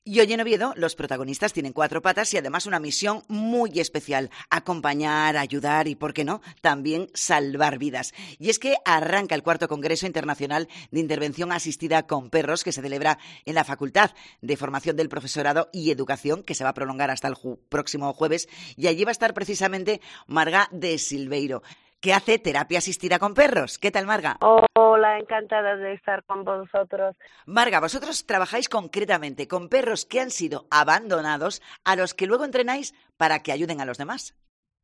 Y hoy en Oviedo los protagonistas tienen 4 patas y además una misión muy especial: acompañar, ayudar y, ¿por qué no?, también salvar vidas. Y es que arranca el 4º Congreso Internacional de Intervención Asistida con Perros, que se celebra en la Facultad de Formación del Profesorado y Educación, que se va a prolongar hasta el próximo jueves. Y allí va a estar precisamente Marga de Silveiro, que hace terapia asistida con perros. ¿Qué tal, Marga? Hola, encantada de estar con vosotros. Marga, vosotros trabajáis concretamente con perros que han sido abandonados, a los que luego entrenáis para que ayuden a los demás.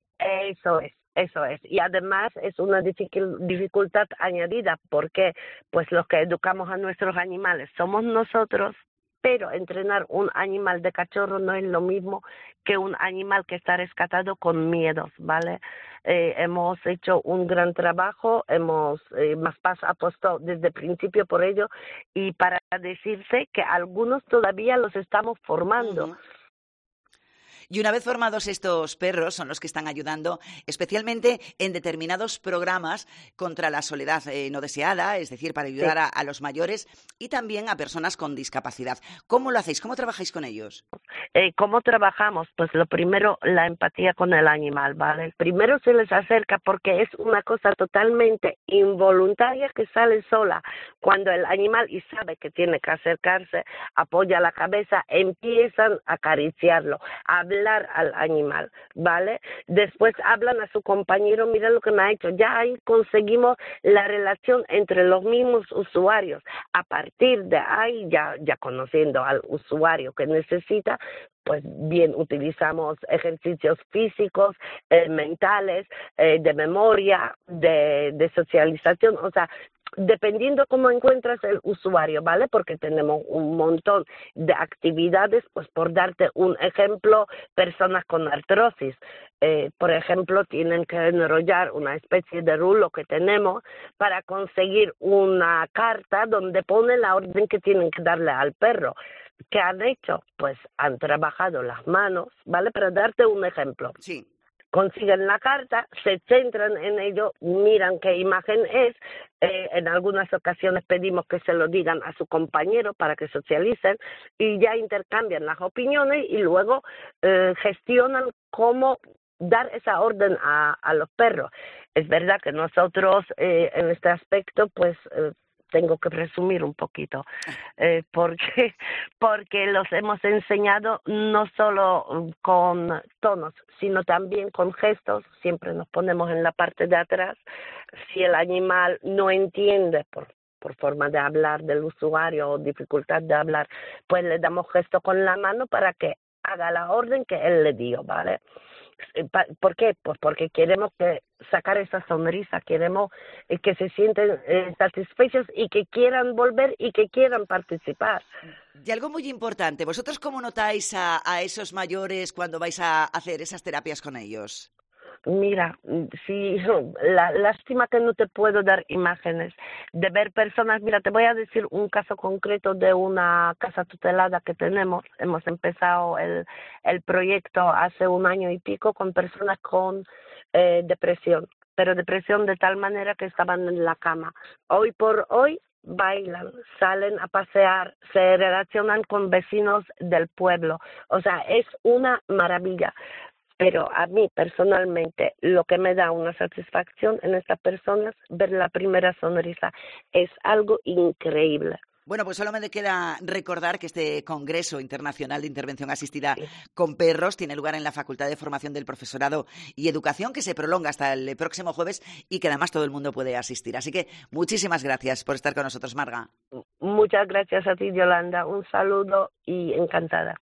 Eso es. Y además es una dificultad añadida porque pues los que educamos a nuestros animales somos nosotros, pero entrenar un animal de cachorro no es lo mismo que un animal que está rescatado con miedos, ¿vale? Hemos hecho un gran trabajo, Maspaz apostó desde el principio por ello, y para decirse que algunos todavía los estamos formando. Uh-huh. Y una vez formados, estos perros son los que están ayudando especialmente en determinados programas contra la soledad no deseada, es decir, para ayudar a los mayores y también a personas con discapacidad. ¿Cómo lo hacéis? ¿Cómo trabajáis con ellos? ¿Cómo trabajamos? Pues lo primero, la empatía con el animal, ¿vale? Primero se les acerca porque es una cosa totalmente involuntaria que sale sola. Cuando el animal y sabe que tiene que acercarse, apoya la cabeza, empiezan a acariciarlo, a hablar al animal, ¿vale? Después hablan a su compañero: mira lo que me ha hecho. Ya ahí conseguimos la relación entre los mismos usuarios. A partir de ahí, ya conociendo al usuario que necesita, pues bien, utilizamos ejercicios físicos, mentales, de memoria, de socialización, o sea, dependiendo cómo encuentras el usuario, ¿vale? Porque tenemos un montón de actividades, pues por darte un ejemplo, personas con artrosis, por ejemplo, tienen que enrollar una especie de rulo que tenemos para conseguir una carta donde pone la orden que tienen que darle al perro. ¿Qué han hecho? Pues han trabajado las manos, ¿vale? Para darte un ejemplo. Sí. Consiguen la carta, se centran en ello, miran qué imagen es, en algunas ocasiones pedimos que se lo digan a su compañero para que socialicen y ya intercambian las opiniones y luego gestionan cómo dar esa orden a los perros. Es verdad que nosotros en este aspecto pues tengo que resumir un poquito, porque los hemos enseñado no solo con tonos, sino también con gestos. Siempre nos ponemos en la parte de atrás. Si el animal no entiende por forma de hablar del usuario o dificultad de hablar, pues le damos gesto con la mano para que haga la orden que él le dio, ¿vale? ¿Por qué? Pues porque queremos sacar esa sonrisa, queremos que se sienten satisfechos y que quieran volver y que quieran participar. Y algo muy importante, ¿vosotros cómo notáis a esos mayores cuando vais a hacer esas terapias con ellos? Mira, sí, la lástima que no te puedo dar imágenes de ver personas. Mira, te voy a decir un caso concreto de una casa tutelada que tenemos. Hemos empezado el proyecto hace 1 año y pico con personas con depresión, pero depresión de tal manera que estaban en la cama. Hoy por hoy bailan, salen a pasear, se relacionan con vecinos del pueblo. O sea, es una maravilla. Pero a mí personalmente lo que me da una satisfacción en estas personas, ver la primera sonrisa, es algo increíble. Bueno, pues solo me queda recordar que este Congreso Internacional de Intervención Asistida Sí. con Perros tiene lugar en la Facultad de Formación del Profesorado y Educación, que se prolonga hasta el próximo jueves y que además todo el mundo puede asistir. Así que muchísimas gracias por estar con nosotros, Marga. Muchas gracias a ti, Yolanda. Un saludo y encantada.